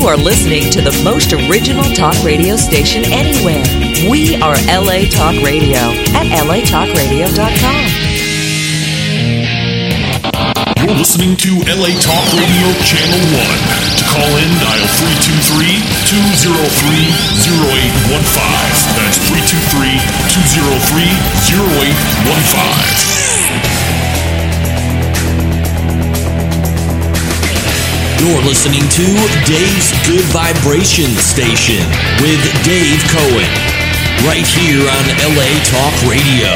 are listening to the most original talk radio station anywhere. We are LA Talk Radio at latalkradio.com. You're listening to LA Talk Radio Channel 1. To call in, dial 323-203-0815. That's 323-203-0815. You're listening to Dave's Good Vibration Station with Dave Cohen, right here on LA Talk Radio.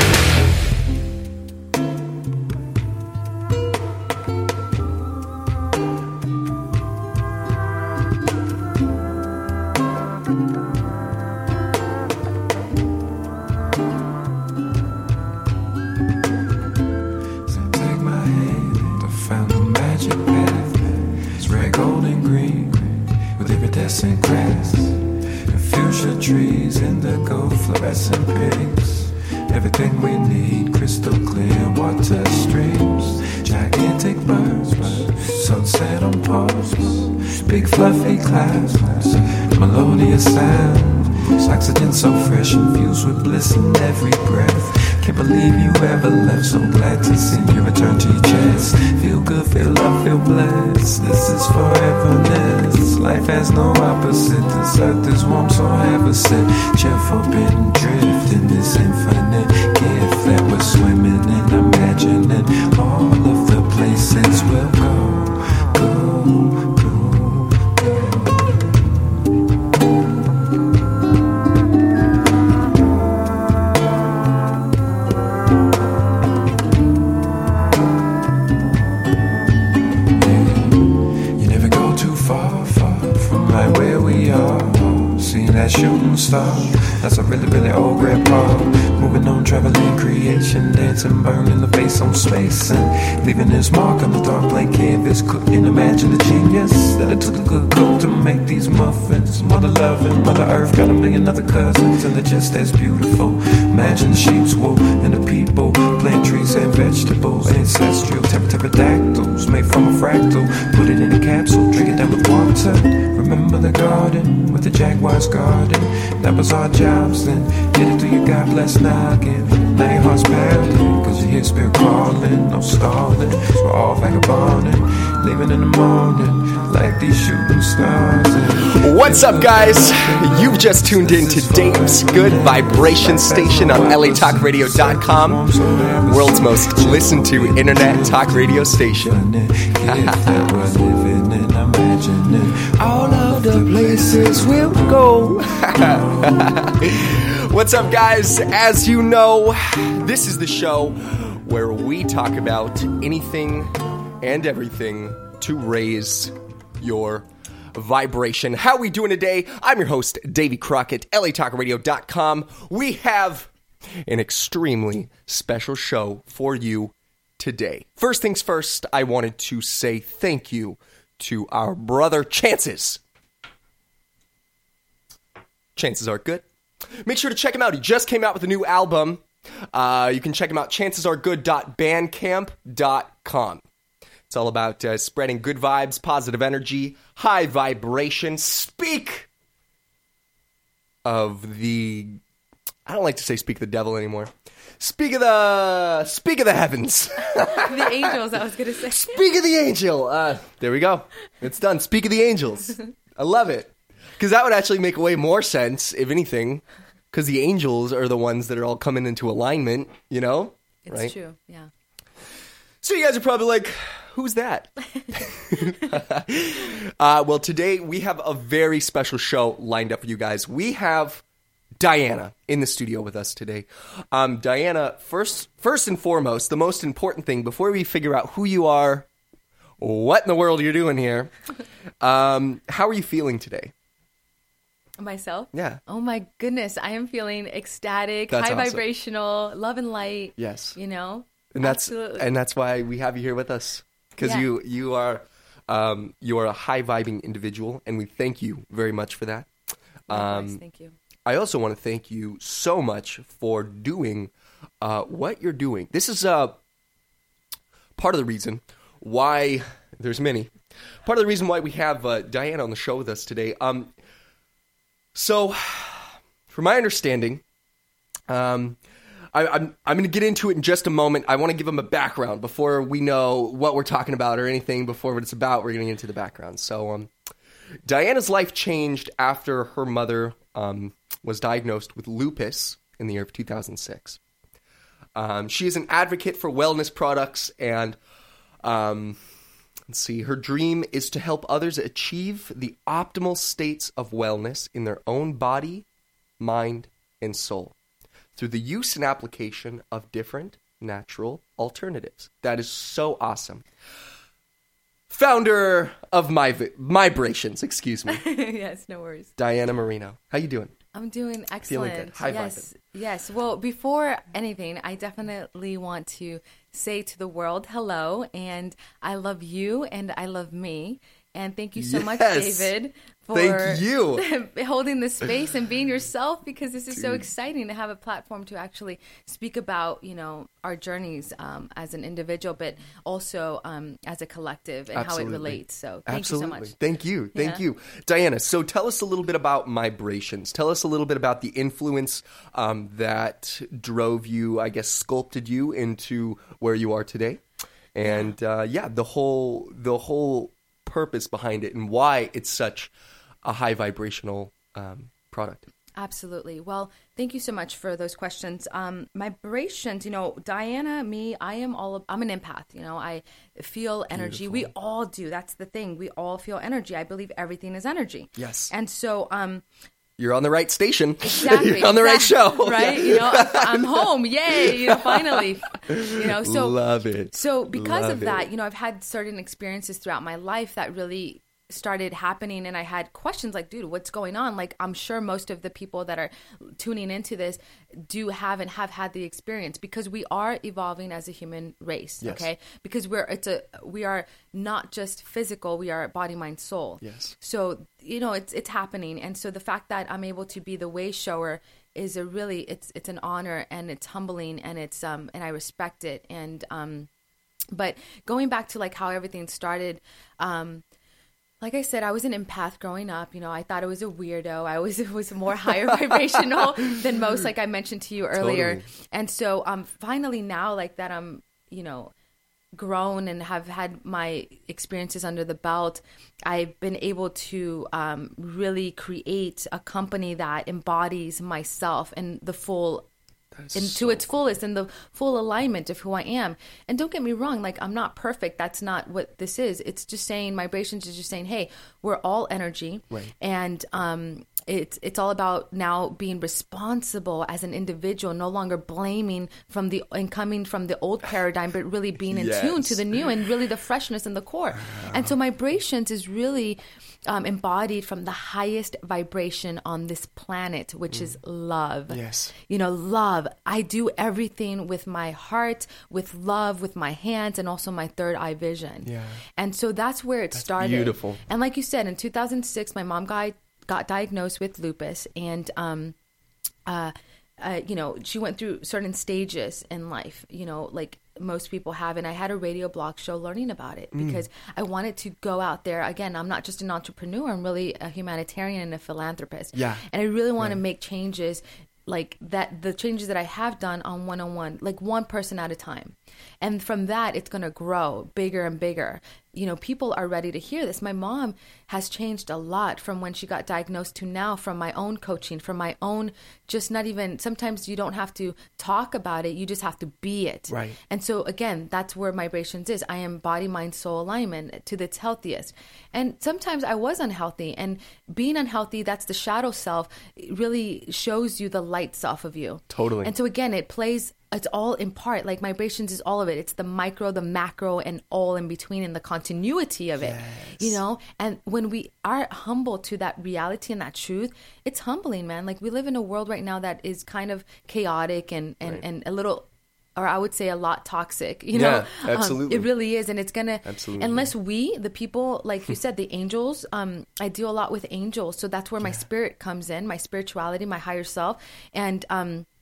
So fresh, infused with bliss in every breath. Can't believe you ever left. So glad to see you return to your chest. Feel good, feel love, feel blessed. This is foreverness. Life has no opposite. This earth is warm, so have a sip. Share forbidden drift in this infinite gift that we're swimming in. Imagining all of the places we'll go. Shooting star, that's a really, really old grandpa. Moving on, traveling, creation, dancing, burning the face on space, and leaving his mark on the dark blank canvas. Couldn't imagine the genius that it took a good cook to make these muffins. Mother loving, Mother Earth got a million other cousins, and they're just as beautiful. Imagine the sheep's wool and the people, plant trees and vegetables, ancestral pterodactyls made from a fractal. Put it in a capsule, drink it down with water. Remember the garden with the jaguar's garden. That was our jobs then. Get it through your God bless noggin. Now your heart's pounding, cause you hear spirit calling. No stalling, so we're all vagabonding, leaving in the morning like these shooting stars. What's up, guys? You've just tuned in to Dave's Good Vibration Station on latalkradio.com, world's most listened to internet talk radio station. All of the places we'll go. What's up, guys? As you know, this is the show where we talk about anything and everything to raise your vibration. How we doing today? I'm your host, Davey Crockett, latalkradio.com. We have an extremely special show for you today. First things first, I wanted to say thank you to our brother Chances. Chances Are Good. Make sure to check him out. He just came out with a new album. You can check him out, chancesaregood.bandcamp.com. It's all about spreading good vibes, positive energy, high vibration. Speak of the... I don't like to say speak of the devil anymore. Speak of the heavens. The angels, I was going to say. Speak of the angel. There we go. It's done. Speak of the angels. I love it. Because that would actually make way more sense, if anything, because the angels are the ones that are all coming into alignment, you know? It's right? True, yeah. So you guys are probably like, who's that? Well, today we have a very special show lined up for you guys. We have Diana in the studio with us today. Diana, first and foremost, the most important thing, before we figure out who you are, what in the world you're doing here, how are you feeling today? Myself? Yeah. Oh my goodness, I am feeling ecstatic, That's high awesome. Vibrational, love and light. Yes. You know? And Absolutely. that's why we have you here with us, because Yeah. you are a high vibing individual, and we thank you very much for that. Likewise, thank you. I also want to thank you so much for doing what you're doing. This is part of the reason why there's many. Part of the reason why we have Diana on the show with us today. So, from my understanding, I'm going to get into it in just a moment. I want to give them a background before we know what we're talking about or anything. Before what it's about, we're going to get into the background. So, Diana's life changed after her mother was diagnosed with lupus in the year of 2006. She is an advocate for wellness products, and let's see, her dream is to help others achieve the optimal states of wellness in their own body, mind, and soul through the use and application of different natural alternatives. That is so awesome. Founder of Mybrations, excuse me. Yes, no worries. Diana Marino. How you doing? I'm doing excellent. Feeling good. High yes, vibing. yes. Well, before anything, I definitely want to say to the world, hello, and I love you, and I love me. And thank you so much, David, for Thank you. holding this space and being yourself, because this is so exciting to have a platform to actually speak about, our journeys as an individual, but also as a collective and how it relates. So thank you so much. Thank you. Thank you. Diana, so tell us a little bit about Mybrations. Tell us a little bit about the influence that drove you, I guess, sculpted you into where you are today. And the whole purpose behind it and why it's such a high vibrational product. Absolutely. Well, thank you so much for those questions. Mybrations, Diana, me, I'm an empath. I feel energy. Beautiful. We all do. That's the thing. We all feel energy. I believe everything is energy. Yes. And so, you're on the right station. Exactly. You're on the right show. Right? Yeah. I'm home. Yay. Finally. So love it. So because Love of that, it. I've had certain experiences throughout my life that really started happening, and I had questions like, dude, what's going on? Like, I'm sure most of the people that are tuning into this do have had the experience, because we are evolving as a human race. Yes. Okay. Because we are not just physical, we are body, mind, soul. Yes. So, it's happening. And so the fact that I'm able to be the way shower is it's an honor, and it's humbling, and it's, and I respect it. And, but going back to like how everything started, like I said, I was an empath growing up. I thought I was a weirdo. I was more higher vibrational than most, like I mentioned to you earlier. Totally. And so finally now, like that I'm, grown and have had my experiences under the belt, I've been able to really create a company that embodies myself in the full to its fullest, and the full alignment of who I am. And don't get me wrong, like I'm not perfect. That's not what this is. It's just saying, Mybrations is just saying, hey, we're all energy. Right. And it's all about now being responsible as an individual, no longer blaming and coming from the old paradigm, but really being in tune to the new and really the freshness in the core. And so Mybrations is really embodied from the highest vibration on this planet, which is love. Yes. Love. I do everything with my heart, with love, with my hands, and also my third eye vision. Yeah. And so that's where it started. Beautiful. And like you said, in 2006, my mom got diagnosed with lupus, and she went through certain stages in life, like most people have. And I had a radio blog show learning about it because I wanted to go out there. Again, I'm not just an entrepreneur. I'm really a humanitarian and a philanthropist. Yeah. And I really want to make changes like that, the changes that I have done on one-on-one, like one person at a time. And from that, it's going to grow bigger and bigger. People are ready to hear this. My mom has changed a lot from when she got diagnosed to now, from my own coaching, from my own, just not even, sometimes you don't have to talk about it. You just have to be it. Right. And so again, that's where Mybrations is. I am body, mind, soul alignment to its healthiest. And sometimes I was unhealthy, and being unhealthy, that's the shadow self. It really shows you the light self of you. Totally. And so again, it's all in part. Like Mybrations is all of it. It's the micro, the macro, and all in between, and the continuity of it. And when we are humble to that reality and that truth, it's humbling, man. Like we live in a world right now that is kind of chaotic and a little, or I would say a lot toxic, Yeah, absolutely. It really is. And it's going to, Absolutely. unless we, the people, like you said, the angels, I do a lot with angels. So that's where my spirit comes in, my spirituality, my higher self. And,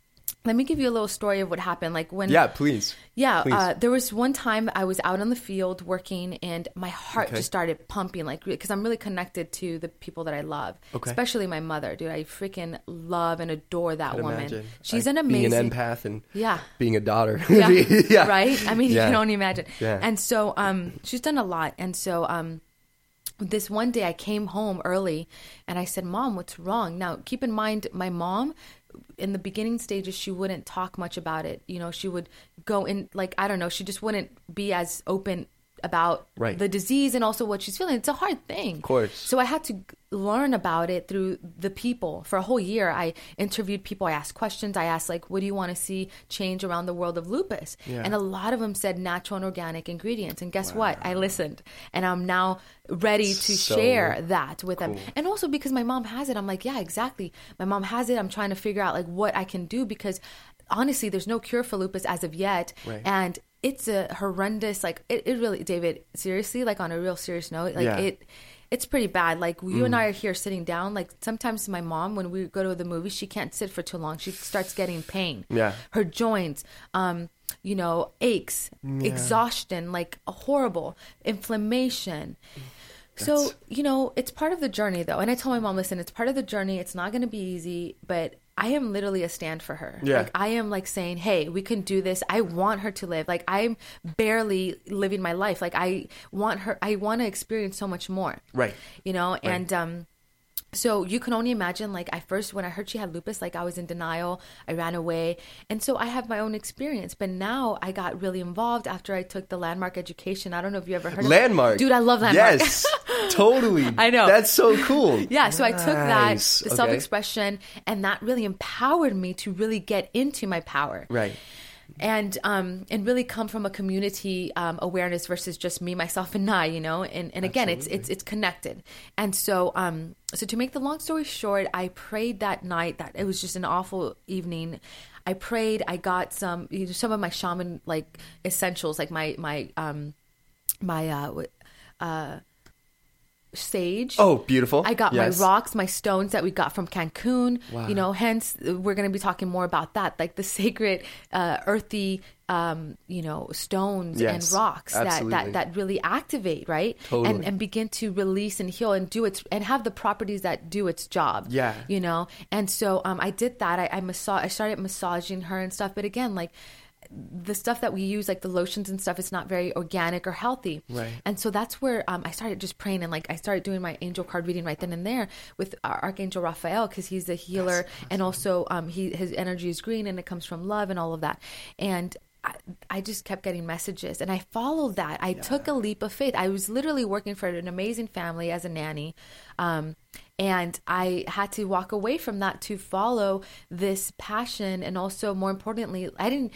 let me give you a little story of what happened. Like when, Yeah, please. yeah, Please. there was one time I was out on the field working, and my heart just started pumping, like, because I'm really connected to the people that I love, especially my mother, dude. I freaking love and adore that woman. Imagine. She's Like, an amazing being an empath and Yeah. being a daughter. Yeah. Yeah. Right? I mean, Yeah. you can only imagine. Yeah. And so she's done a lot. And so this one day I came home early and I said, Mom, what's wrong? Now, keep in mind, my mom, in the beginning stages, she wouldn't talk much about it. You know, she would go in, like, I don't know, she just wouldn't be as open about the disease and also what she's feeling. It's a hard thing. Of course. So I had to learn about it through the people. For a whole year, I interviewed people. I asked questions. I asked, like, what do you want to see change around the world of lupus? Yeah. And a lot of them said natural and organic ingredients. And guess what? I listened. And I'm now ready to share that with them. And also because my mom has it, I'm like, yeah, exactly. My mom has it. I'm trying to figure out, like, what I can do, because honestly, there's no cure for lupus as of yet. Right. And it's a horrendous, like, it really, David, seriously, like, on a real serious note, like, it's pretty bad. Like, you and I are here sitting down. Like, sometimes my mom, when we go to the movie, she can't sit for too long. She starts getting pain. Yeah. Her joints, you know, aches, exhaustion, like, horrible inflammation. So, you know, it's part of the journey, though. And I told my mom, listen, it's part of the journey. It's not going to be easy, but I am literally a stand for her. Yeah. Like, I am, like, saying, hey, we can do this. I want her to live. Like, I'm barely living my life. Like, I want to experience so much more. Right. You know, Right. and so you can only imagine, like, when I heard she had lupus, like, I was in denial. I ran away. And so I have my own experience. But now I got really involved after I took the Landmark education. I don't know if you ever heard of it. Landmark. Dude, I love Landmark. Yes, totally. I know. That's so cool. Yeah, so I took that, Nice. the Okay. self-expression, and that really empowered me to really get into my power. Right. And really come from a community awareness versus just me, myself, and I, you know. And again, it's connected. And so so to make the long story short, I prayed that night. That it was just an awful evening. I prayed. I got some of my shaman, like, essentials, like my sage. Oh, beautiful. I got Yes. my rocks, my stones that we got from Cancun. Wow. You know, hence we're going to be talking more about that, like the sacred, earthy, you know, stones Yes, and rocks absolutely. that really activate, right? Totally. And begin to release and heal and and have the properties that do its job. Yeah. You know, and so I did that. I started massaging her and stuff, but again, like, the stuff that we use, like the lotions and stuff, it's not very organic or healthy. Right. And so that's where I started just praying, and, like, I started doing my angel card reading right then and there with Archangel Raphael, because he's the healer. Awesome. And also his energy is green and it comes from love and all of that. And I just kept getting messages, and I followed that. I took a leap of faith. I was literally working for an amazing family as a nanny. And I had to walk away from that to follow this passion, and also, more importantly,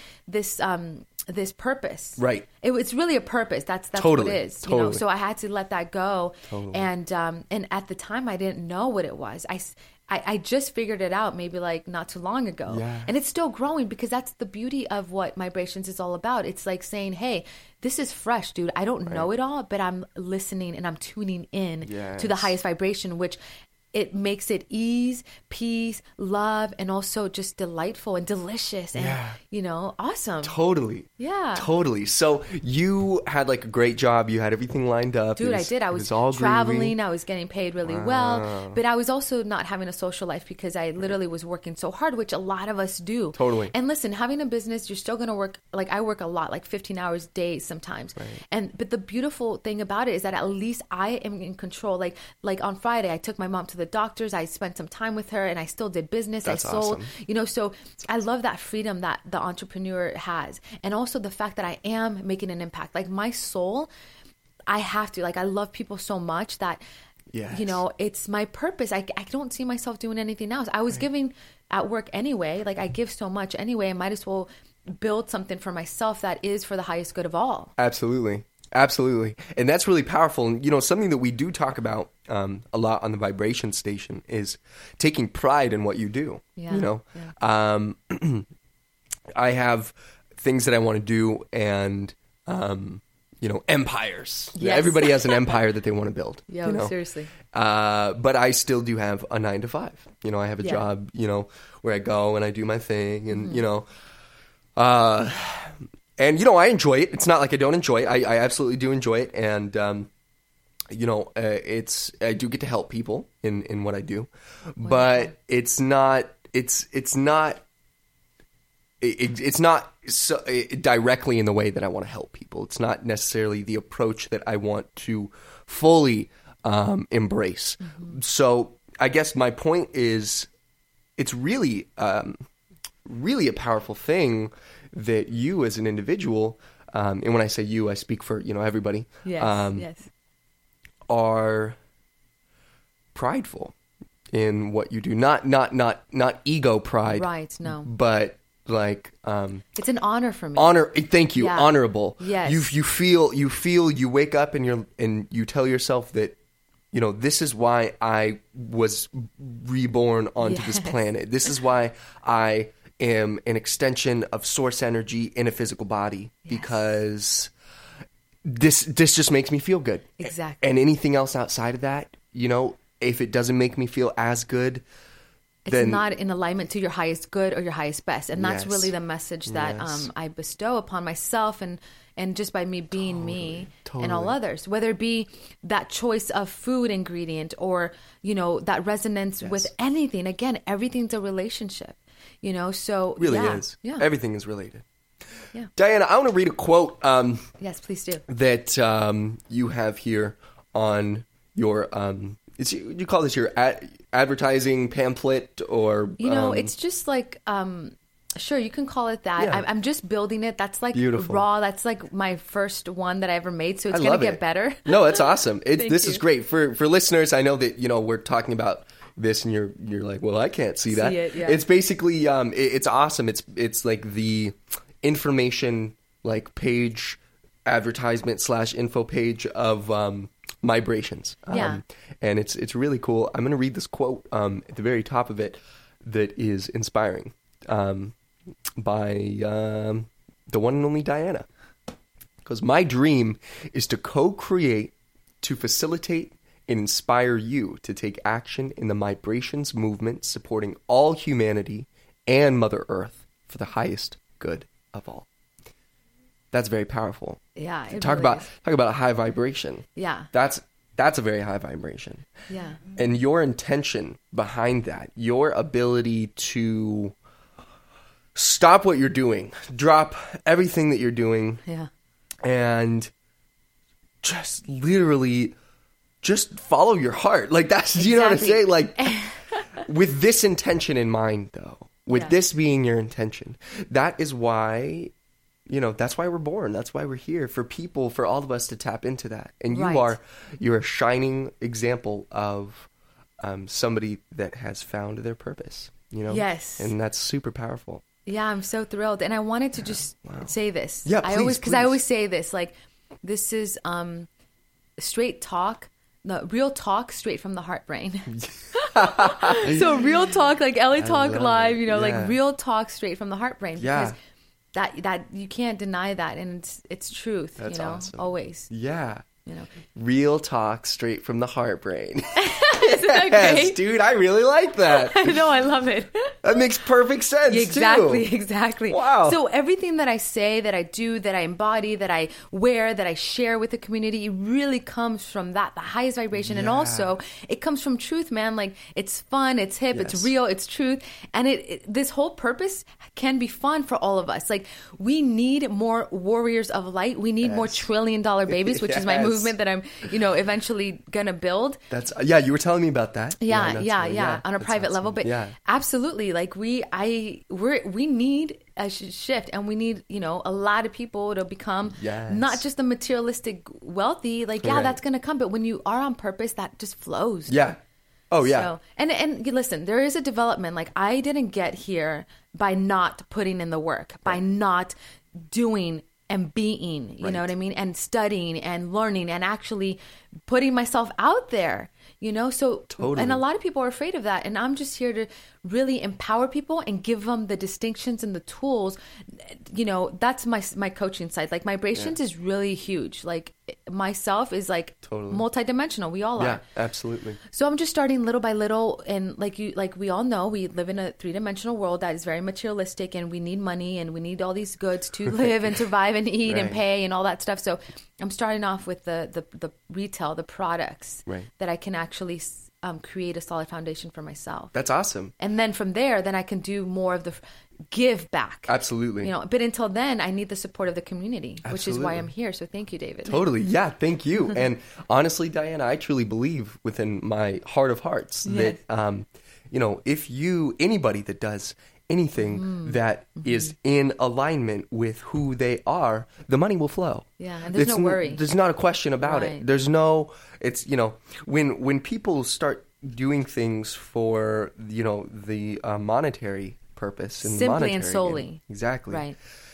this purpose. Right. It's really a purpose. That's Totally. what it is. Totally. You know? So I had to let that go. Totally. And at the time, I didn't know what it was. I just figured it out maybe, like, not too long ago. Yeah. And it's still growing, because that's the beauty of what Vibrations is all about. It's like saying, hey, this is fresh, dude. I don't know it all, but I'm listening and I'm tuning in to the highest vibration, which it makes it ease, peace, love, and also just delightful and delicious and, you know, awesome. Totally. Yeah. Totally. So you had, like, a great job. You had everything lined up. Dude, I did. I was all traveling. groovy. I was getting paid really well. But I was also not having a social life, because I literally was working so hard, which a lot of us do. Totally. And listen, having a business, you're still going to work. Like, I work a lot, like 15 hours days sometimes. Right. But the beautiful thing about it is that at least I am in control. Like on Friday, I took my mom to the doctors. I spent some time with her, and I still did business. That's I sold, awesome. you know, so I love that freedom that the entrepreneur has. And also the fact that I am making an impact. Like, my soul, I have to, like, I love people so much that, you know, it's my purpose. I don't see myself doing anything else. I was giving at work anyway. Like, I give so much anyway. I might as well build something for myself that is for the highest good of all. Absolutely. Absolutely. And that's really powerful. And, you know, something that we do talk about a lot on the Vibration Station is taking pride in what you do. Yeah. You know, I have things that I want to do, and, empires. Yes. Everybody has an empire that they want to build. Yeah, seriously. But I still do have a 9 to 5. I have a job, where I go and I do my thing, and I enjoy it. It's not like I don't enjoy it. I absolutely do enjoy it, and I do get to help people in what I do, but it's not so directly in the way that I want to help people. It's not necessarily the approach that I want to fully embrace. Mm-hmm. So I guess my point is, it's really, really a powerful thing that you as an individual, and when I say you, I speak for everybody. Yes. Are prideful in what you do. Not ego pride. Right. No. But like it's an honor for me. Honor. Thank you. Yeah. Honorable. Yes. You wake up and you tell yourself that this is why I was reborn onto this planet. This is why I am an extension of source energy in a physical body, because this just makes me feel good. Exactly. And anything else outside of that, if it doesn't make me feel as good, it's not in alignment to your highest good or your highest best. And that's really the message that I bestow upon myself and just by me being me and all others, whether it be that choice of food ingredient or, that resonance with anything. Again, everything's a relationship, so really is. Yeah. Everything is related. Yeah. Diana, I want to read a quote. Yes, please do. That you have here on your you call this your advertising pamphlet, or it's just like sure, you can call it that. Yeah. I'm just building it. That's like beautiful. Raw. That's like my first one that I ever made, so it's going to get better. No, it's awesome. This is great for listeners. I know that we're talking about this, and you're like, well, I can't see that. It, yeah. It's basically it's awesome. It's like the information page, advertisement / info page of Vibrations. And it's really cool. I'm going to read this quote at the very top of it that is inspiring, by the one and only Diana. Because my dream is to co-create, to facilitate, and inspire you to take action in the Vibrations movement, supporting all humanity and Mother Earth for the highest good of all. That's very powerful. Yeah, talk about a high vibration. Yeah, that's a very high vibration. Yeah, and your intention behind that, your ability to stop what you're doing, drop everything that you're doing, and just literally just follow your heart. Like that's you know what I'm saying. Like with this intention in mind, though, with this being your intention, that is why. That's why we're born. That's why we're here, for people, for all of us to tap into that. And you're a shining example of somebody that has found their purpose, Yes. And that's super powerful. Yeah, I'm so thrilled. And I wanted to just say this. Yeah, please. I always say this, like, this is straight talk, real talk straight from the heart brain. So real talk, like LA Talk Live, like real talk straight from the heart brain. Because that you can't deny that, and it's truth. That's awesome. Always. Yeah. Real talk straight from the heart brain. Isn't that great? Dude, I really like that. I know, I love it. That makes perfect sense, Exactly. Wow. So everything that I say, that I do, that I embody, that I wear, that I share with the community, it really comes from that, the highest vibration. And also, it comes from truth, man. Like, it's fun, it's hip, it's real, it's truth. And this whole purpose can be fun for all of us. Like, we need more warriors of light. We need more $1 trillion babies, which is my movement that I'm, eventually gonna build. That's you were telling me about that. Yeah, on a private level. But absolutely, like we need a shift, and we need a lot of people to become not just the materialistic wealthy. Like that's gonna come, but when you are on purpose, that just flows. Yeah. Oh yeah. So, and listen, there is a development. Like, I didn't get here by not putting in the work, by not doing and being, you know what I mean? And studying and learning and actually putting myself out there, So, totally. And a lot of people are afraid of that. And I'm just here to really empower people and give them the distinctions and the tools. You know, that's my coaching side. Like Vibrations is really huge. Like myself is like multidimensional. We all are. Yeah, absolutely. So I'm just starting little by little, and like we all know, we live in a 3-dimensional world that is very materialistic, and we need money and we need all these goods to live and survive and eat and pay and all that stuff. So I'm starting off with the retail, the products that I can actually create a solid foundation for myself. That's awesome. And then from there, then I can do more of the give back. Absolutely. You know, but until then, I need the support of the community, which is why I'm here. So thank you, David. Totally. Yeah, thank you. And honestly, Diana, I truly believe within my heart of hearts that, you know, if anybody that does anything that is in alignment with who they are, the money will flow. Yeah, and there's no worry. There's not a question about it. There's no, it's, you know, when people start doing things for, you know, the monetary purpose and simply and monetary solely. gain. Exactly. Right.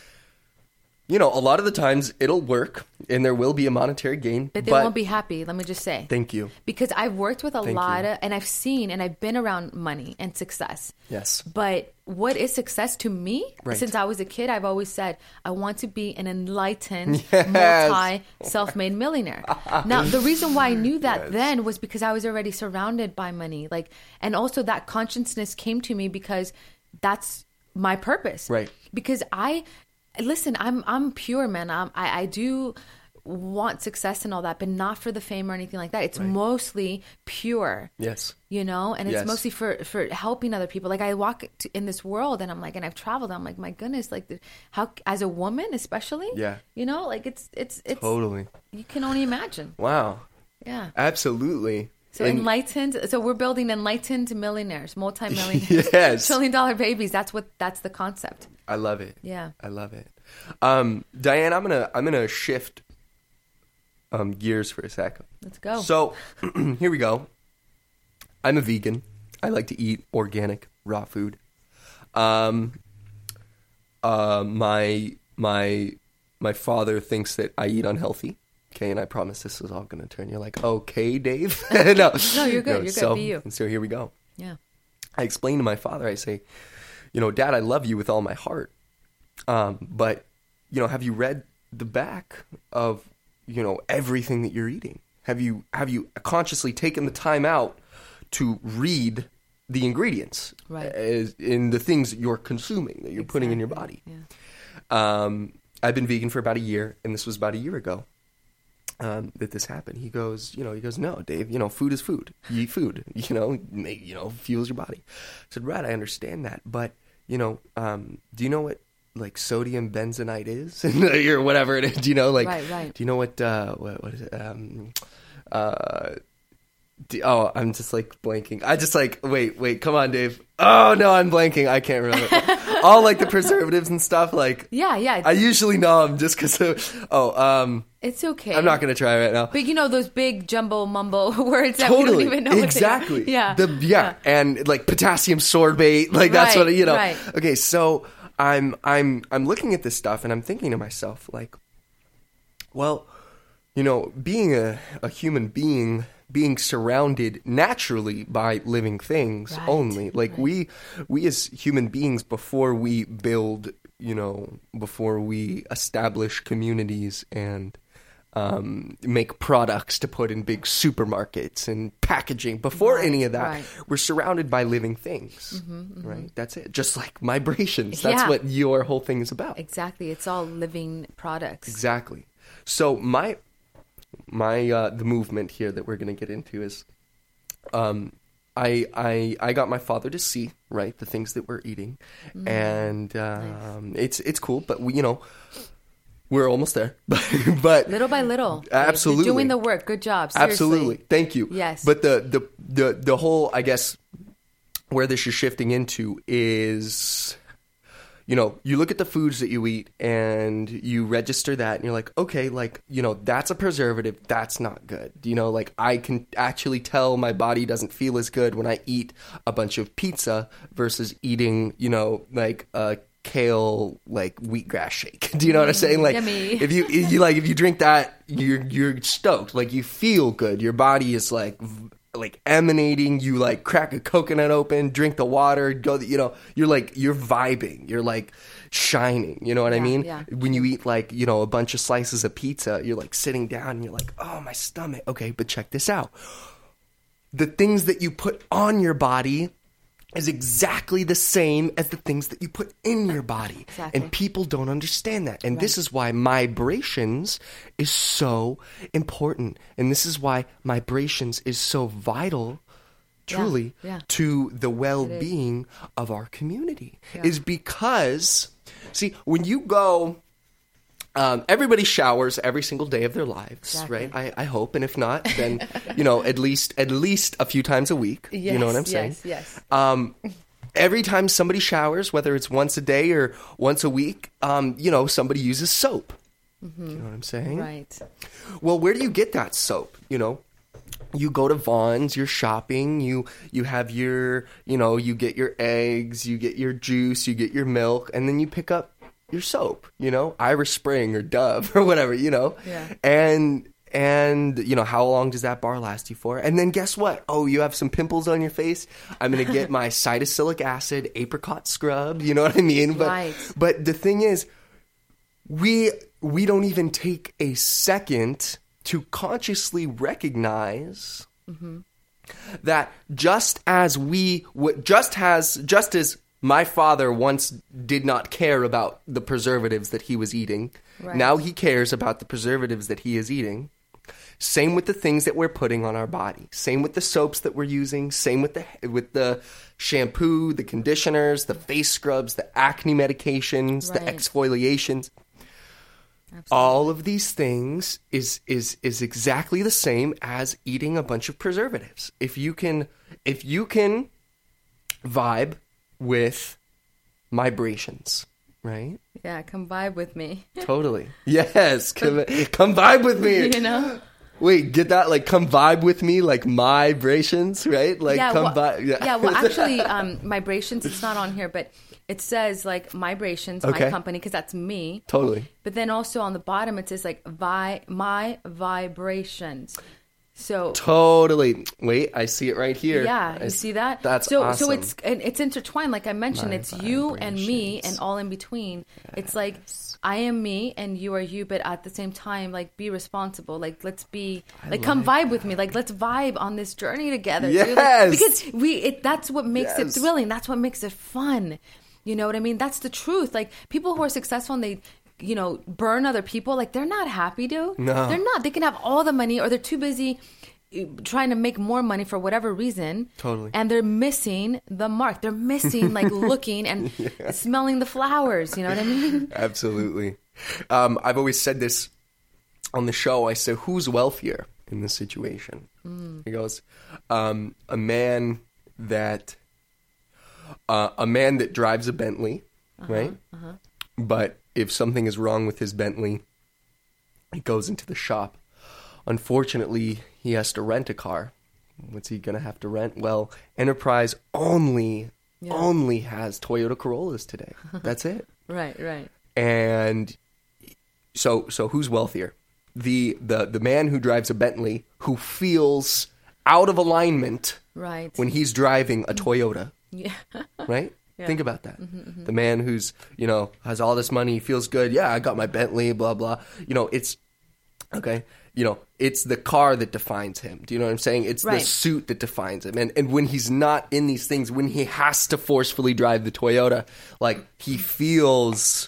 You know, a lot of the times it'll work and there will be a monetary gain. But they won't be happy, let me just say. Thank you. Because I've worked with a lot of, and I've seen, and I've been around money and success. Yes. But what is success to me? Since I was a kid, I've always said, I want to be an enlightened, self-made millionaire. Now, the reason why I knew that then was because I was already surrounded by money. Like, and also that consciousness came to me because that's my purpose. Right. Because listen, I'm pure, man. I do want success and all that, but not for the fame or anything like that. It's mostly pure. Yes. You know, and it's mostly for helping other people. Like I walk in this world and I'm like, and I've traveled, I'm like, my goodness, like how, as a woman, especially, you know, like it's totally, you can only imagine. Wow. Yeah. Absolutely. So enlightened. So we're building enlightened millionaires, multi-millionaires, yes. $1 trillion babies. That's the concept. I love it. Yeah. I love it. Diane, I'm gonna shift gears for a second. Let's go. So here we go. I'm a vegan. I like to eat organic, raw food. My father thinks that I eat unhealthy. Okay, and I promise this is all going to turn. You're like, okay, Dave. No, you're good. You're good. Be you. So here we go. Yeah. I explain to my father. I say, you know, Dad, I love you with all my heart. But, you know, have you read the back of, you know, everything that you're eating? Have you consciously taken the time out to read the ingredients in the things that you're consuming, that you're putting in your body? Yeah. I've been vegan for about a year, and this was about a year ago. That this happened. He goes, no, Dave, you know, food is food. You eat food, you know, fuels your body. I said, right, I understand that. But, you know, do you know what, like, sodium benzenite is? Or whatever it is, do you know, like, do you know what is it? I'm just, like, blanking. I just, like, wait, come on, Dave. Oh, no, I'm blanking. I can't remember. All, like, the preservatives and stuff, like. Yeah. I usually know them just because it's okay. I'm not going to try right now. But you know those big jumbo mumbo words that totally. we don't even know exactly. what they are. Yeah. And like potassium sorbate, like that's what, you know. Right. Okay, so I'm looking at this stuff and I'm thinking to myself, like, well, you know, being a human being surrounded naturally by living things only. Like we as human beings, before we build, you know, before we establish communities and make products to put in big supermarkets and packaging. Before any of that, we're surrounded by living things, right? That's it. Just like Vibrations. That's what your whole thing is about. Exactly. It's all living products. Exactly. So my the movement here that we're going to get into is I got my father to see, right, the things that we're eating, and nice. It's cool, but we, you know, we're almost there, but little by little, absolutely. You're doing the work. Good job. Seriously. Absolutely, thank you. Yes, but the whole, I guess, where this is shifting into is, you know, you look at the foods that you eat and you register that and you're like, okay, like, you know, that's a preservative. That's not good. You know, like I can actually tell my body doesn't feel as good when I eat a bunch of pizza versus eating, you know, like a kale, like wheatgrass shake. Do you know what I'm saying? Like yummy. if you drink that, you're stoked. Like you feel good. Your body is like like emanating. You like crack a coconut open, drink the water, go, you're vibing. You're like shining. You know what I mean? Yeah. When you eat like, a bunch of slices of pizza, you're like sitting down and you're like, oh, my stomach. Okay, but check this out. The things that you put on your body is exactly the same as the things that you put in your body. Exactly. And people don't understand that. And this is why vibrations is so important. And this is why vibrations is so vital, truly, to the well-being of our community. Is because, see, when you go... everybody showers every single day of their lives, right? I hope, and if not, then at least a few times a week. Yes, you know what I'm saying? Yes. Every time somebody showers, whether it's once a day or once a week, somebody uses soap. Mm-hmm. You know what I'm saying? Right. Well, where do you get that soap? You go to Vaughn's, you're shopping, you have your, you get your eggs, you get your juice, you get your milk, and then you pick up your soap, Irish Spring or Dove or whatever, Yeah. and how long does that bar last you for? And then guess what? Oh, you have some pimples on your face. I'm going to get my salicylic acid apricot scrub. You know what I mean? But the thing is, we don't even take a second to consciously recognize that just as my father once did not care about the preservatives that he was eating. Right. Now he cares about the preservatives that he is eating. Same with the things that we're putting on our body. Same with the soaps that we're using. Same with the shampoo, the conditioners, the face scrubs, the acne medications, the exfoliations. Absolutely. All of these things is exactly the same as eating a bunch of preservatives. If you can vibe with vibrations, right? Yeah, come vibe with me. Totally. Yes, come vibe with me. Wait, get that? Like, come vibe with me, like my vibrations, right? Like, vibe. Yeah, well, actually, vibrations, it's not on here, but it says, like, vibrations, my company, because that's me. Totally. But then also on the bottom, it says, like, my vibrations. So totally. Wait, I see it right here. Yeah, you see that? That's awesome. So it's intertwined. Like I mentioned, it's you and me and all in between. Yes. It's like I am me and you are you, but at the same time, like be responsible. Like let's be come vibe with me. Like let's vibe on this journey together. Yes, dude. Because that's what makes it thrilling. That's what makes it fun. You know what I mean? That's the truth. Like people who are successful and they burn other people, like they're not happy, dude. No. They're not. They can have all the money or they're too busy trying to make more money for whatever reason. Totally. And they're missing the mark. They're missing like looking and smelling the flowers. You know what I mean? Absolutely. I've always said this on the show. I say, who's wealthier in this situation? He goes, a man that drives a Bentley, right? But if something is wrong with his Bentley, he goes into the shop. Unfortunately, he has to rent a car. What's he going to have to rent? Well, Enterprise only has Toyota Corollas today. That's it. Right. And so who's wealthier? The man who drives a Bentley who feels out of alignment when he's driving a Toyota. Yeah. Right? Yeah. Think about that. The man who's, has all this money, feels good. Yeah, I got my Bentley, blah, blah. It's, okay, it's the car that defines him. Do you know what I'm saying? It's the suit that defines him. And when he's not in these things, when he has to forcefully drive the Toyota, like, he feels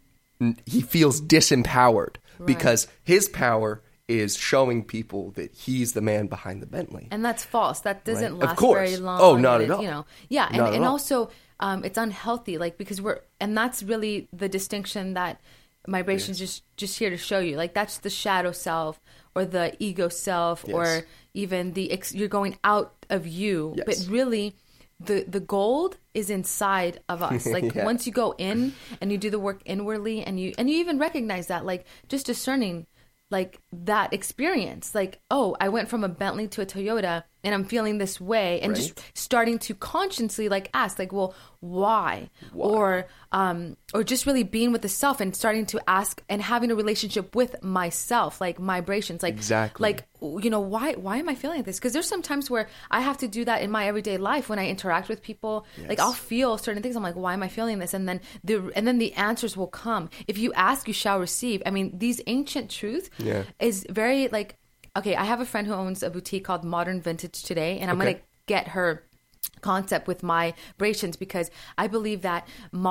disempowered because his power is showing people that he's the man behind the Bentley. And that's false. That doesn't last very long. Oh, not at all. Yeah, and also... it's unhealthy, like because and that's really the distinction that vibrations just here to show you. Like that's the shadow self or the ego self or even you're going out of you. Yes. But really, the gold is inside of us. Like once you go in and you do the work inwardly and you even recognize that, like just discerning like that experience. Like, oh, I went from a Bentley to a Toyota. and I'm feeling this way, and Right. just starting to consciously like ask, like, well, why? Or just really being with the self and starting to ask and having a relationship with myself, like vibrations, like Exactly. like, you know, why am I feeling this? Because there's some times where I have to do that in my everyday life when I interact with people. Like I'll feel certain things. I'm like, why am I feeling this? And then the answers will come. If you ask, you shall receive. I mean, these ancient truths is very like, okay, I have a friend who owns a boutique called Modern Vintage Today, and I'm going to get her concept with my vibrations, because I believe that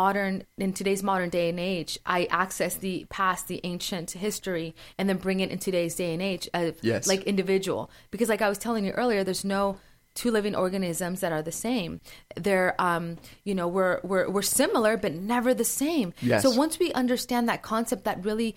in today's modern day and age, I access the past, the ancient history, and then bring it in today's day and age of like individual. Because like I was telling you earlier, there's no two living organisms that are the same. They're, you know, we're similar, but never the same. Yes. So once we understand that concept, that really,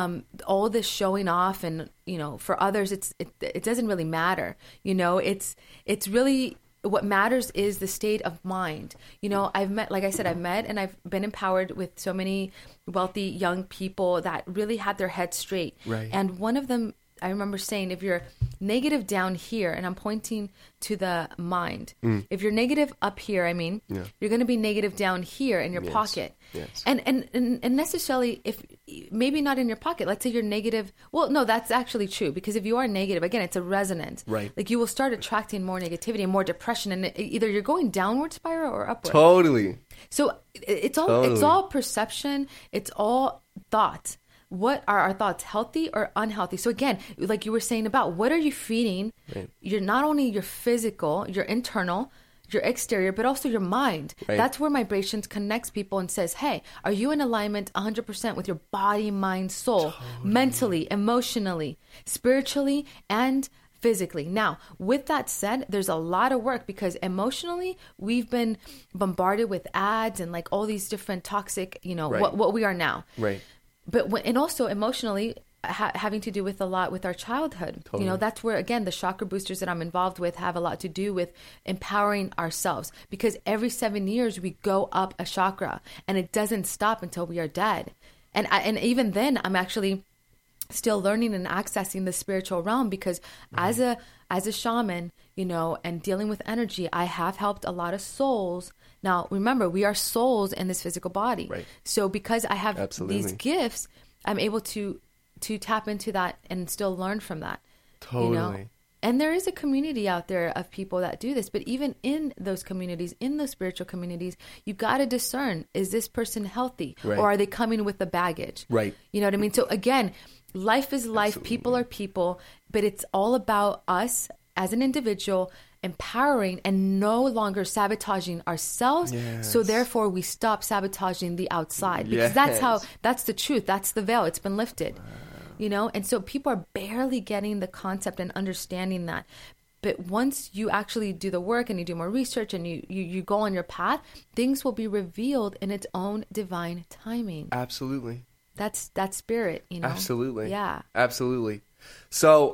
all this showing off and, you know, for others, it doesn't really matter. You know, it's really, what matters is the state of mind. You know, I've met and I've been empowered with so many wealthy young people that really had their heads straight. Right. And one of them, I remember saying, if you're negative down here, and I'm pointing to the mind, if you're negative up here, I mean, you're going to be negative down here in your pocket. Yes. And necessarily, if maybe not in your pocket, let's say you're negative. Well, no, that's actually true, because if you are negative, again, it's a resonance. Right. Like you will start attracting more negativity and more depression, and either you're going downward spiral or upward. Totally. So it's all perception. It's all thought. What are our thoughts, healthy or unhealthy? So again, like you were saying about what are you feeding? Right. You're not only your physical, your internal, your exterior, but also your mind. Right. That's where vibrations connects people and says, hey, are you in alignment 100% with your body, mind, soul, mentally, emotionally, spiritually, and physically? Now, with that said, there's a lot of work, because emotionally, we've been bombarded with ads and like all these different toxic, you know, what we are now. Right. But and also emotionally, having to do with a lot with our childhood. Totally. You know, that's where, again, the chakra boosters that I'm involved with have a lot to do with empowering ourselves, because every 7 years we go up a chakra, and it doesn't stop until we are dead. And even then, I'm actually still learning and accessing the spiritual realm, because as a shaman, you know, and dealing with energy, I have helped a lot of souls. Now, remember, we are souls in this physical body. Right. So because I have these gifts, I'm able to tap into that and still learn from that. Totally. You know? And there is a community out there of people that do this. But even in those communities, in those spiritual communities, you got to discern, is this person healthy? Right. Or are they coming with the baggage? Right. You know what I mean? So again, life is life. Absolutely. People are people. But it's all about us as an individual empowering and no longer sabotaging ourselves. Yes. So therefore we stop sabotaging the outside, because that's the truth. That's the veil. It's been lifted. Wow. You know, and so people are barely getting the concept and understanding that. But once you actually do the work and you do more research and you go on your path, things will be revealed in its own divine timing. Absolutely. That's spirit, you know. Absolutely. Yeah. Absolutely. So,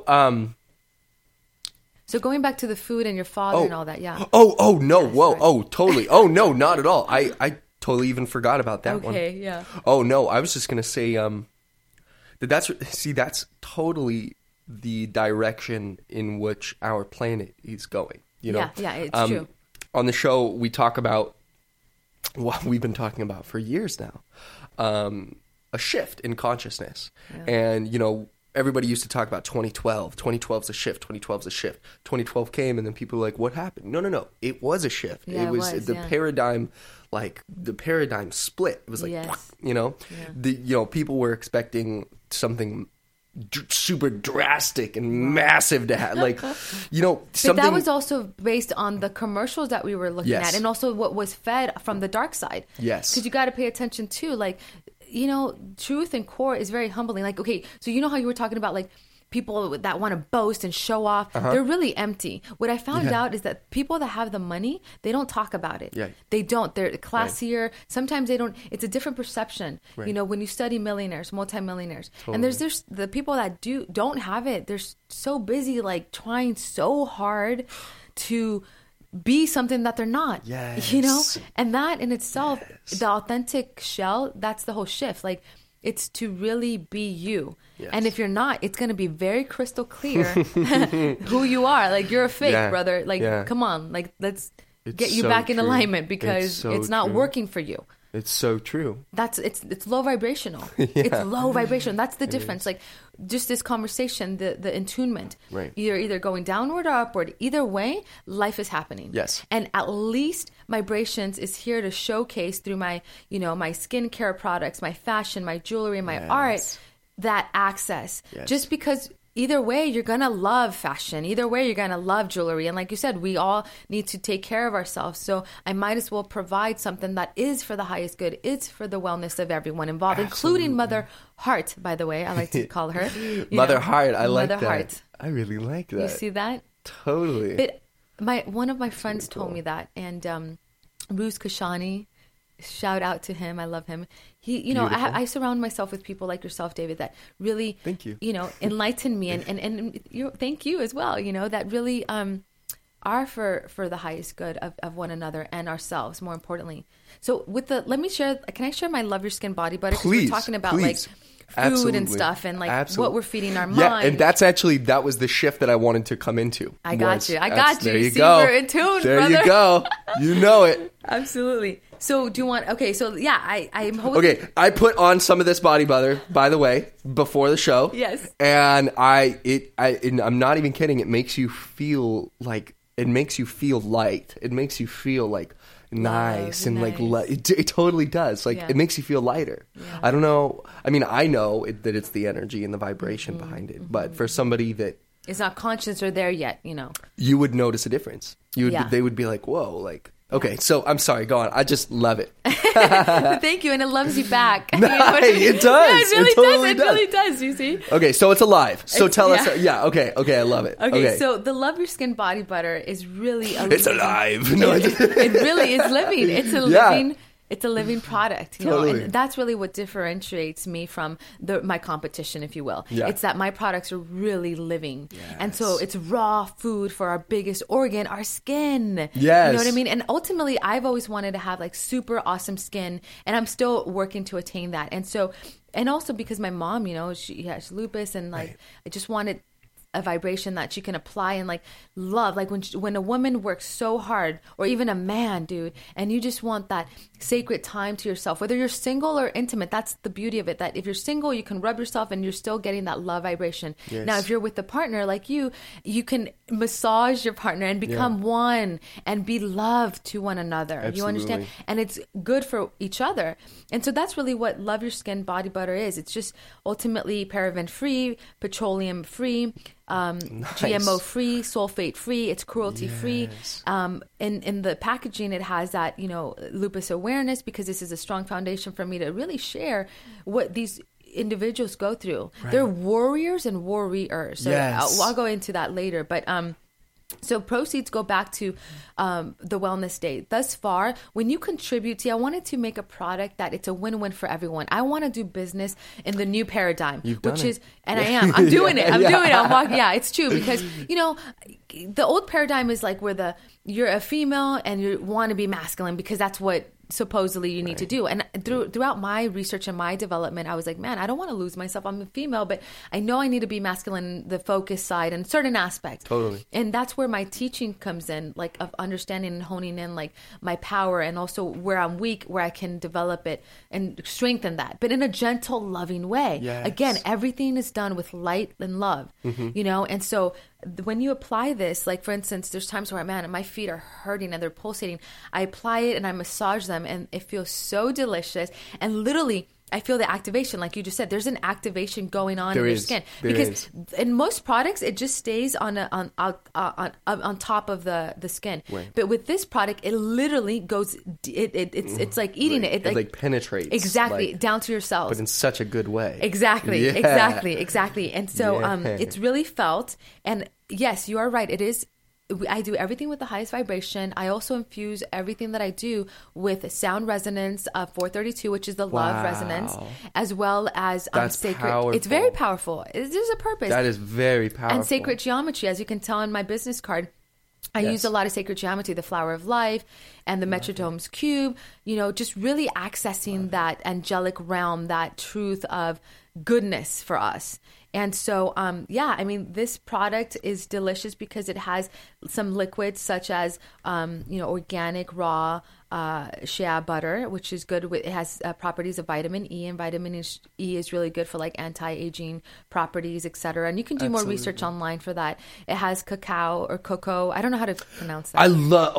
so going back to the food and your father and all that, yeah. Oh, no. Yeah, whoa. sorry. Oh, totally. Oh, no, not at all. I totally even forgot about that one. Okay, yeah. Oh, no. I was just going to say that's totally the direction in which our planet is going. You know? Yeah, it's true. On the show, we talk about what we've been talking about for years now, a shift in consciousness. Yeah. And, you know, everybody used to talk about 2012. 2012 is a shift. 2012 is a shift. 2012 came, and then people were like, what happened? No. It was a shift. Yeah, it was the paradigm, like the paradigm split. It was like, you know, people were expecting something super drastic and massive to have, like, you know, something. But that was also based on the commercials that we were looking at, and also what was fed from the dark side. Yes. Because you got to pay attention too, like, you know, truth and core is very humbling. Like, okay, so you know how you were talking about, like, people that want to boast and show off, they're really empty. What I found out is that people that have the money, they don't talk about it. Yeah. They don't. They're classier. Right. Sometimes they don't. It's a different perception. Right. You know, when you study millionaires, multimillionaires, and there's the people that don't have it. They're so busy, like, trying so hard to be something that they're not. Yes. You know, and that in itself, the authentic shell, that's the whole shift. Like, It's to really be you. Yes. And if you're not, it's going to be very crystal clear who you are. Like, you're a fake, brother. Like, come on. Like, let's get you so back in true. alignment, because it's not working for you. It's so true. It's low vibrational. It's low vibration. That's the difference. Like, just this conversation, the attunement. Right. You're either going downward or upward. Either way, life is happening. Yes. And at least Vibrations is here to showcase through my, my skincare products, my fashion, my jewelry, my art, that access. Yes. Just because either way, you're going to love fashion. Either way, you're going to love jewelry. And like you said, we all need to take care of ourselves. So I might as well provide something that is for the highest good. It's for the wellness of everyone involved, including Mother Heart, by the way. I like to call her. Mother Heart. I like Mother that. Heart. I really like that. You see that? Totally. But one of my friends told me that. And Ruz Kashani, shout out to him. I love him. He, I surround myself with people like yourself, David, that really, thank you, enlighten me, and thank you as well. That really are for the highest good of one another and ourselves, more importantly. So can I share my Love Your Skin body butter? Because we're talking about like food and stuff, and like what we're feeding our mind. Yeah, and that was the shift that I wanted to come into. I got you. There you See, go. we're in tune, there brother. You go. You know it. Absolutely. So do you want? Okay. So yeah, I'm hoping. Okay, I put on some of this body butter, by the way, before the show. Yes. And I'm not even kidding. It makes you feel like light. It makes you feel like nice and like it totally does. Like it makes you feel lighter. Yeah. I don't know. I mean, I know that it's the energy and the vibration behind it, but for somebody that is not conscious or there yet, you would notice a difference. They would be like, whoa, like. Okay, so I'm sorry. Go on. I just love it. Thank you, and it loves you back. It does. Yeah, it really does. You see? Okay, so it's alive. So tell us. Yeah. Okay. I love it. Okay. So the Love Your Skin body butter is really it's alive. No, it really is living. It's a living. It's a living product, Totally. And that's really what differentiates me from my competition, if you will. Yeah. It's that my products are really living. Yes. And so it's raw food for our biggest organ, our skin. Yes. You know what I mean? And ultimately, I've always wanted to have like super awesome skin, and I'm still working to attain that. And so, and also because my mom, she has lupus, and like I just wanted a vibration that she can apply and like love, like when a woman works so hard, or even a man, dude, and you just want that sacred time to yourself, whether you're single or intimate. That's the beauty of it, that if you're single, you can rub yourself and you're still getting that love vibration. Yes. Now if you're with a partner like you can massage your partner and become one and be loved to one another. Absolutely. You understand? And it's good for each other. And so that's really what Love Your Skin body butter is. It's just ultimately paraben free, petroleum free, GMO free, sulfate free. It's cruelty free. In the packaging, it has that lupus awareness, because this is a strong foundation for me to really share what these individuals go through. Right. They're warriors and warriors. So I'll go into that later, but so proceeds go back to the Wellness Day. Thus far, when you contribute, I wanted to make a product that it's a win-win for everyone. I want to do business in the new paradigm, and I am. I'm doing it. I'm doing it. I'm walking. Yeah, it's true, because the old paradigm is like where you're a female and you want to be masculine because that's what supposedly you need to do. And throughout my research and my development, I was like, man, I don't want to lose myself. I'm a female, but I know I need to be masculine, the focus side and certain aspects. Totally. And that's where my teaching comes in, like of understanding and honing in like my power, and also where I'm weak, where I can develop it and strengthen that, but in a gentle, loving way. Yes. Again, everything is done with light and love, and so when you apply this, like for instance, there's times where, man, my feet are hurting and they're pulsating. I apply it and I massage them, and it feels so delicious. And literally, I feel the activation, like you just said. There's an activation going on in your skin, because in most products it just stays on top of the skin. Right. But with this product, it literally goes. It's like eating it. It like penetrates exactly down to your cells, but in such a good way. Exactly. And so it's really felt. And yes, you are right. It is. I do everything with the highest vibration. I also infuse everything that I do with sound resonance of 432, which is the love resonance, as well as sacred. Powerful. It's very powerful. There's a purpose. That is very powerful. And sacred geometry, as you can tell on my business card. I use a lot of sacred geometry, the flower of life and the Metrodome's cube, just really accessing that angelic realm, that truth of goodness for us. And so, this product is delicious because it has some liquids such as, organic raw shea butter, which is good. It has properties of vitamin E, and vitamin E is really good for like anti-aging properties, etc. And you can do more research online for that. It has cacao or cocoa. I don't know how to pronounce that.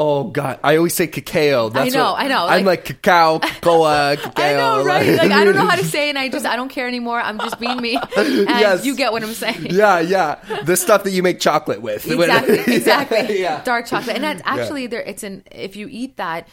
I always say cacao. That's I know. I'm like cacao, cocoa, cacao. I know, right? Like I don't know how to say it, and I don't care anymore. I'm just being me. And you get what I'm saying. Yeah. The stuff that you make chocolate with. Exactly. Yeah. Dark chocolate. And that's actually if you eat that,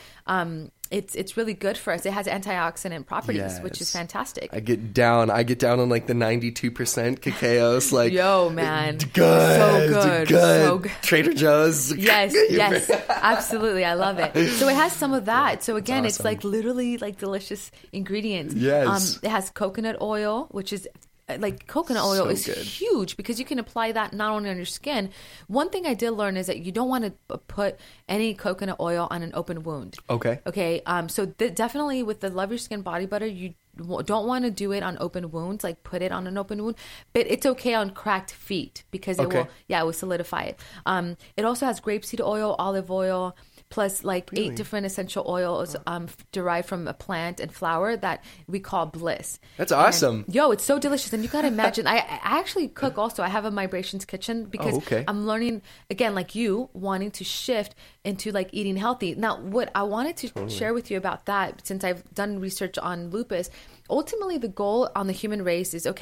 it's really good for us. It has antioxidant properties, which is fantastic. I get down on like the 92% cacaos. Like, yo, man, good, so good. Trader Joe's. Yes, absolutely. I love it. So it has some of that. So again, it's like literally like delicious ingredients. Yes. It has coconut oil, which is like coconut oil is huge because you can apply that not only on your skin. One thing I did learn is that you don't want to put any coconut oil on an open wound. Okay. So definitely with the Love Your Skin body butter, you don't want to do it on open wounds, like put it on an open wound, but it's okay on cracked feet because it will solidify it. It also has grapeseed oil, olive oil, plus like 8 different essential oils derived from a plant and flower that we call bliss. That's awesome. And, it's so delicious. And you got to imagine, I actually cook also. I have a Vibrations kitchen because I'm learning, again, like you, wanting to shift into like eating healthy. Now, what I wanted to share with you about that, since I've done research on lupus, ultimately the goal on the human race is,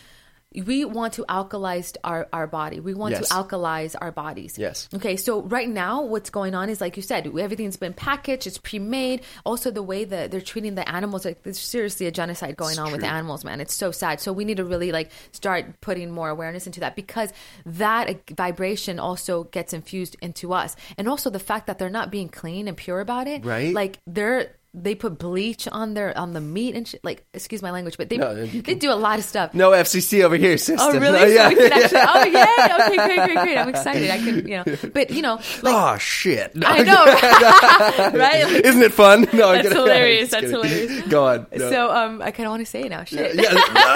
we want to alkalize our body. We want to alkalize our bodies. Yes. Okay, so right now what's going on is, like you said, everything's been packaged, it's pre-made. Also the way that they're treating the animals, like there's seriously a genocide going on with the animals, man. It's so sad. So we need to really like start putting more awareness into that, because that vibration also gets infused into us. And also the fact that they're not being clean and pure about it. Right. Like they put bleach on the meat and shit. Like, excuse my language, but they do a lot of stuff. No FCC over here, sister. Oh, really? No, so we can actually, okay, great. I'm excited. I can, but like, oh shit. No, I know, right? Like, isn't it fun? No, that's hilarious. That's hilarious. Go on. No. So, I kind of want to say it now. Shit. Yeah.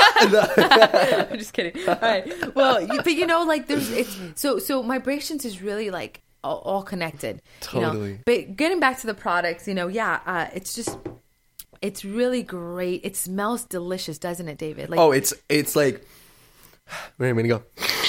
I'm just kidding. All right. Well, but like so Vibrations is really like all connected. Totally. But getting back to the products, it's really great. It smells delicious, doesn't it, David? Like, it's like, wait a minute, go.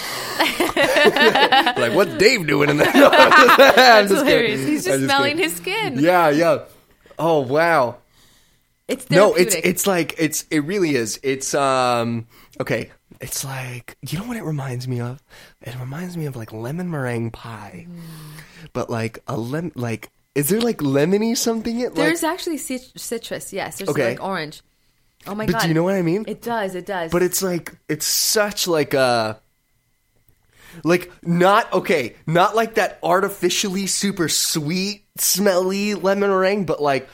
Like, what's Dave doing in there? No, that's hilarious. He's just smelling his skin. Yeah. Oh, wow. It's therapeutic. It really is. It's, okay. It's like, you know what it reminds me of? It reminds me of like lemon meringue pie. But like is there like lemony something? There's actually citrus, yes. There's like orange. Oh my God. But do you know what I mean? It does. But it's like, it's such like a, like not like that artificially super sweet, smelly lemon meringue, but like,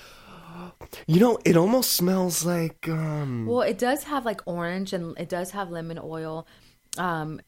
it almost smells like well, it does have like orange, and it does have lemon oil, and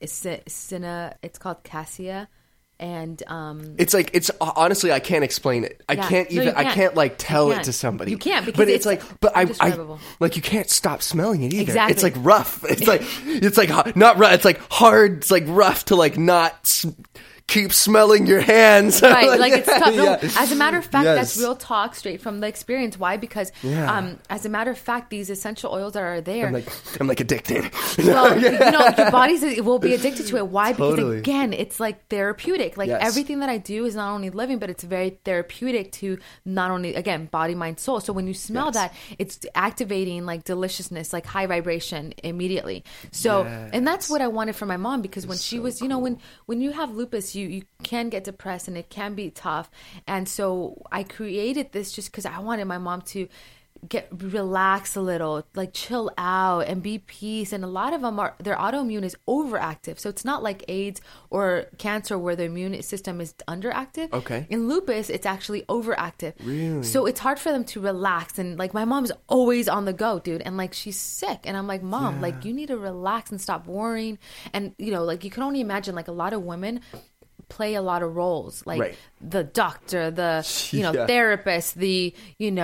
it's called cassia, and it's honestly, I can't explain it. I can't like tell it to somebody. You can't, because but it's like, but I like, you can't stop smelling it either. Exactly. It's like rough. It's like not rough. It's like hard. It's like rough to like not keep smelling your hands. Right, like it's tough. No, as a matter of fact, that's real talk straight from the experience. Why? Because as a matter of fact, these essential oils that are there, I'm like addicted. Well, your body will be addicted to it. Why? Because again, it's like therapeutic. Like everything that I do is not only living, but it's very therapeutic to not only, again, body, mind, soul. So when you smell that, it's activating like deliciousness, like high vibration immediately. So, and that's what I wanted for my mom, because when she was, when you have lupus, you can get depressed and it can be tough. And so I created this just because I wanted my mom to relax a little, like chill out and be peace. And a lot of them their autoimmune is overactive. So it's not like AIDS or cancer where the immune system is underactive. Okay. In lupus, it's actually overactive. Really? So it's hard for them to relax. And like my mom's always on the go, dude. And like she's sick. And I'm like, Mom, like you need to relax and stop worrying. And like you can only imagine, like a lot of women play a lot of roles, like Right. the doctor, the Yeah. therapist, the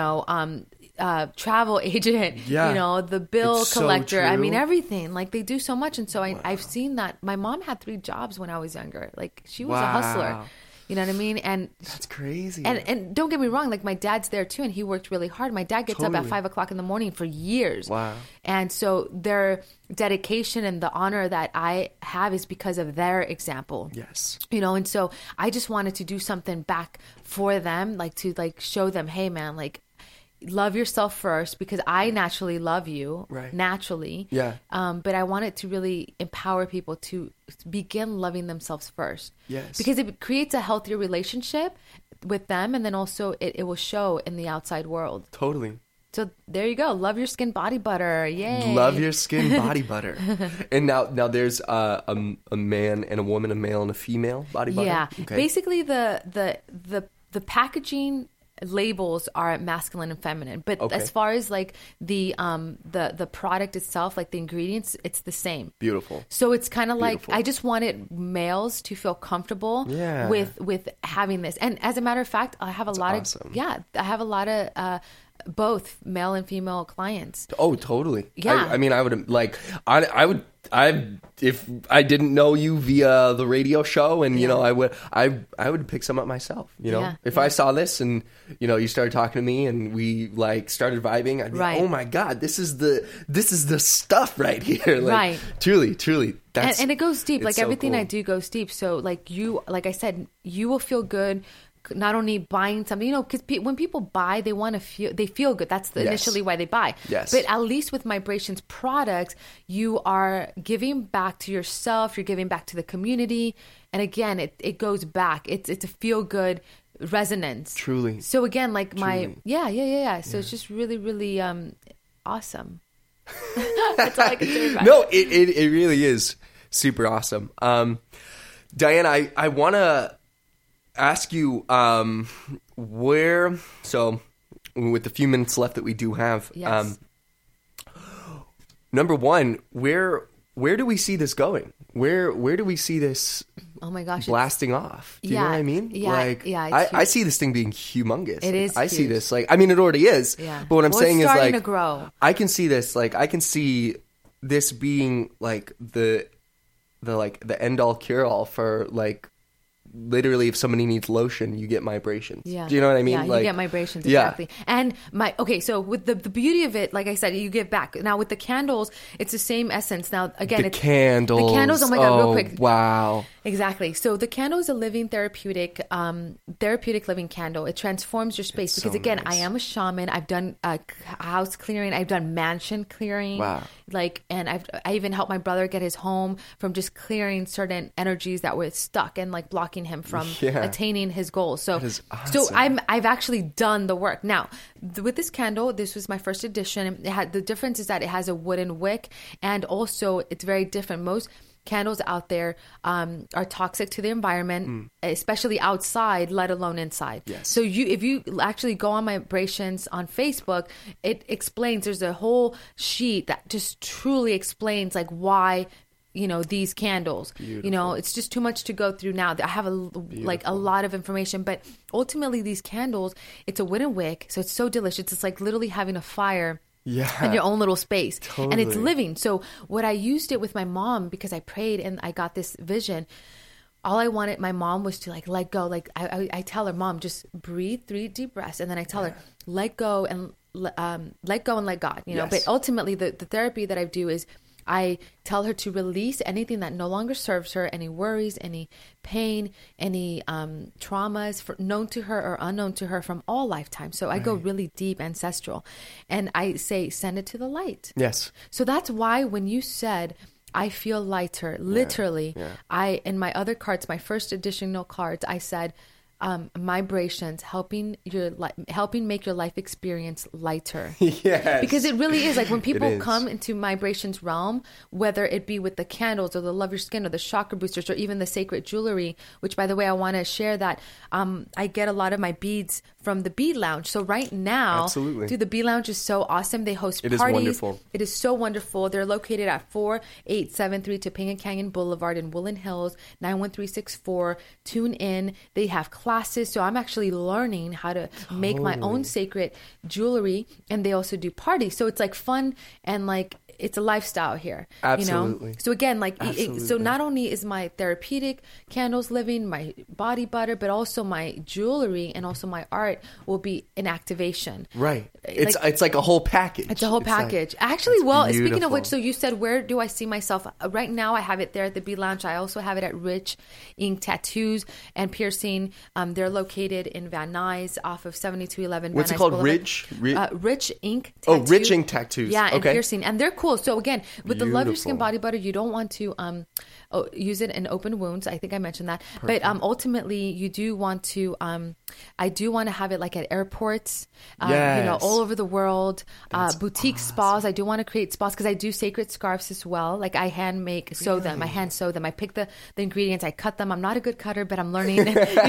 travel agent, Yeah. the bill It's so collector. I mean, true. everything. Like they do so much, and so I've seen that. My mom had 3 jobs when I was younger. Like she was a hustler. Wow. You know what I mean? And That's crazy. and don't get me wrong, like my dad's there too, and he worked really hard. My dad gets up at 5 o'clock in the morning for years. Wow. And so their dedication and the honor that I have is because of their example. Yes. And so I just wanted to do something back for them, like to like show them, hey man, like love yourself first, because I naturally love you, Right. naturally. Yeah. But I wanted to really empower people to begin loving themselves first. Yes. Because it creates a healthier relationship with them, and then also it will show in the outside world. Totally. So there you go. Love your skin body butter. Yay. Love your skin body butter. And now there's a man and a woman, a male and a female body butter. Yeah. Okay. Basically the packaging labels are masculine and feminine, but Okay. as far as like the product itself, like the ingredients, it's the same. Beautiful. So it's kind of like Beautiful. I just wanted males to feel comfortable Yeah. with having this. And as a matter of fact, I have a lot awesome. of I have a lot of both male and female clients. Oh, totally. Yeah. I mean, I would like, I would, if I didn't know you via the radio show, and I would pick some up myself. Yeah, If yeah. I saw this and you started talking to me and we like started vibing, I'd be Right. like, oh my god, this is the stuff right here. Like, Right. Truly. That's, And it goes deep. it's Like so everything cool. I do goes deep. So like I said, you will feel good. Not only buying something, because when people buy, they want to feel good. That's Yes. initially why they buy. Yes. But at least with Mibrations products, you are giving back to yourself. You're giving back to the community. And again, it goes back. It's a feel good resonance. Truly. So again, like Truly. yeah. So it's just really, really awesome. That's all I can say about it. No, it really is super awesome. Diane, I want to ask you where, so with the few minutes left that we do have, Yes. number one, where do we see this going? Where do we see this Oh my gosh. blasting off? Do you know Yeah, what I mean? yeah, like, yeah, it's I huge. see this thing being humongous. It is I see huge. this, like, I mean, it already is. Yeah. But what I'm Well, saying it's is, starting like, to grow. I can see this, like, I can see this being like the end all cure all for like literally if somebody needs lotion, you get Mibrations. Yeah. Do you know what I mean? Yeah, like, you get Mibrations, yeah. exactly. And so with the beauty of it, like I said, you give back. Now with the candles, it's the same essence. Now again, The candles. The candles, oh my God, real quick. Wow. Exactly. So the candle is a living therapeutic living candle. It transforms your space It's because so again, nice. I am a shaman. I've done house clearing. I've done mansion clearing. Wow. And I even helped my brother get his home from just clearing certain energies that were stuck and like blocking him from Yeah. attaining his goals. So, That is so awesome. I've actually done the work. Now, with this candle, this was my first edition. The difference is that it has a wooden wick, and also it's very different. Most candles out there are toxic to the environment, especially outside, let alone inside. Yes. So if you actually go on Mibrations on Facebook, it explains, there's a whole sheet that just truly explains like why these candles. It's just too much to go through now. I have a lot of information, but ultimately these candles, it's a wooden wick, so it's so delicious. It's like literally having a fire Yeah. in your own little space. And it's Totally. living. So what I used it with my mom, because I prayed and I got this vision. All I wanted my mom was to like let go. Like I tell her, Mom, just breathe 3 deep breaths, and then I tell her, let go and let God. Yes. But ultimately, the therapy that I do is I tell her to release anything that no longer serves her, any worries, any pain, any traumas known to her or unknown to her from all lifetimes. So I go really deep, ancestral, and I say, send it to the light. Yes. So that's why when you said, I feel lighter, literally, yeah. in my other cards, my first additional cards, I said, vibrations, helping make your life experience lighter. Yes. Because it really is like when people is. come into vibrations realm, whether it be with the candles or the Love Your Skin or the chakra boosters or even the sacred jewelry, which by the way, I want to share that I get a lot of my beads from the Bead Lounge. So right now, Absolutely. dude, the Bead Lounge is so awesome. They host It is parties. wonderful. It is so wonderful. They're located at 4873 Topanga Canyon Boulevard in Woodland Hills, 91364. Tune in. They have classes. So I'm actually learning how to make my own sacred jewelry, and they also do parties. So it's like fun and like it's a lifestyle here. Absolutely. You know? So again, like Absolutely. so not only is my therapeutic candles living, my body butter, but also my jewelry and also my art will be in activation. Right. It's like a whole package. It's a whole package. Actually, it's well, speaking beautiful. of which, so you said, where do I see myself? Right now, I have it there at the Bead Lounge. I also have it at Rich Ink Tattoos and Piercing. They're located in Van Nuys off of 7211 Van Nuys What's it called? Boulevard. Rich Ink Oh, Tattoos. Rich Ink Tattoos. Yeah, and Okay. piercing. And they're cool. So again, with the Love Your Skin Beautiful. body butter, you don't want to use it in open wounds. I think I mentioned that. But ultimately, you do want to, I do want to have it like at airports, Yes. all over the world, boutique spas. I do want to create spas because I do sacred scarves as well. Like I hand sew them. I pick the ingredients. I cut them. I'm not a good cutter, but I'm learning,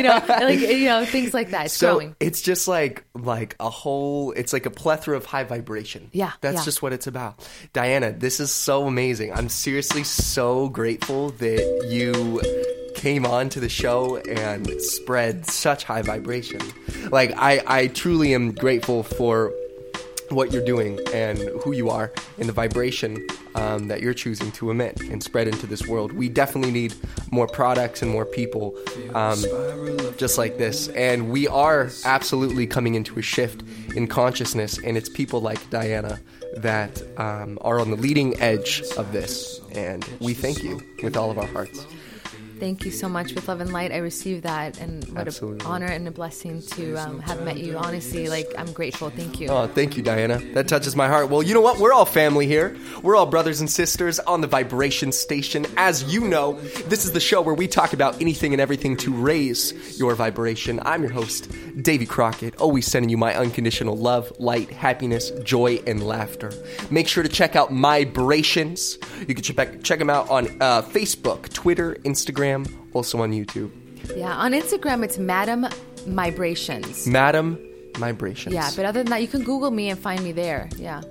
things like that. It's growing. It's just like a whole, it's like a plethora of high vibration. Yeah, That's yeah. just what it's about. Diana, this is so amazing. I'm seriously so grateful that you came on to the show and spread such high vibration. Like I truly am grateful for what you're doing and who you are and the vibration that you're choosing to emit and spread into this world. We definitely need more products and more people just like this. And we are absolutely coming into a shift in consciousness, and it's people like Diana that are on the leading edge of this. And we thank you with all of our hearts. Thank you so much. With love and light, I received that, and what Absolutely. an honor and a blessing to have met you. Honestly, like I'm grateful. Thank you. Oh, thank you, Diana. That touches my heart. Well, you know what? We're all family here. We're all brothers and sisters on the Vibration Station. As you know, this is the show where we talk about anything and everything to raise your vibration. I'm your host, Davey Crockett, always sending you my unconditional love, light, happiness, joy, and laughter. Make sure to check out Mibrations. You can check them out on Facebook, Twitter, Instagram, also on YouTube. Yeah, on Instagram it's Madam Mibrations. Madam Mibrations. Yeah, but other than that, you can Google me and find me there. Yeah,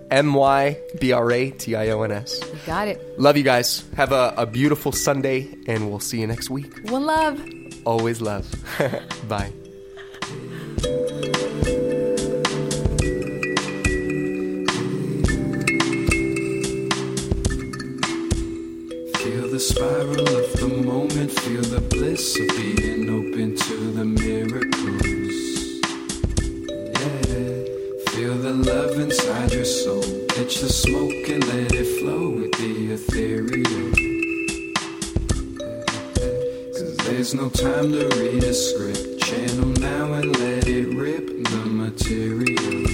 MYBRATIONS. you got it. Love you guys. Have a beautiful Sunday, and we'll see you next week. One love. Always love. Bye. Feel the spiral of the moment, feel the bliss of being open to the miracles. Yeah, feel the love inside your soul. Pitch the smoke and let it flow with the ethereal. Cause there's no time to read a script. Channel now and let it rip the materials.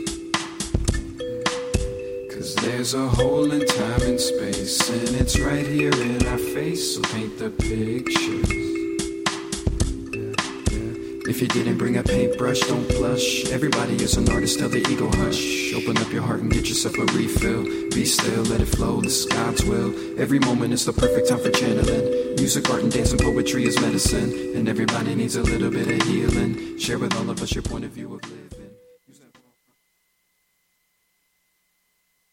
Cause there's a hole in time and space, and it's right here in our face, so paint the pictures. If you didn't bring a paintbrush, don't blush. Everybody is an artist, tell the ego hush. Open up your heart and get yourself a refill. Be still, let it flow, this is God's will. Every moment is the perfect time for channeling. Music, art, and dance and poetry is medicine. And everybody needs a little bit of healing. Share with all of us your point of view of living.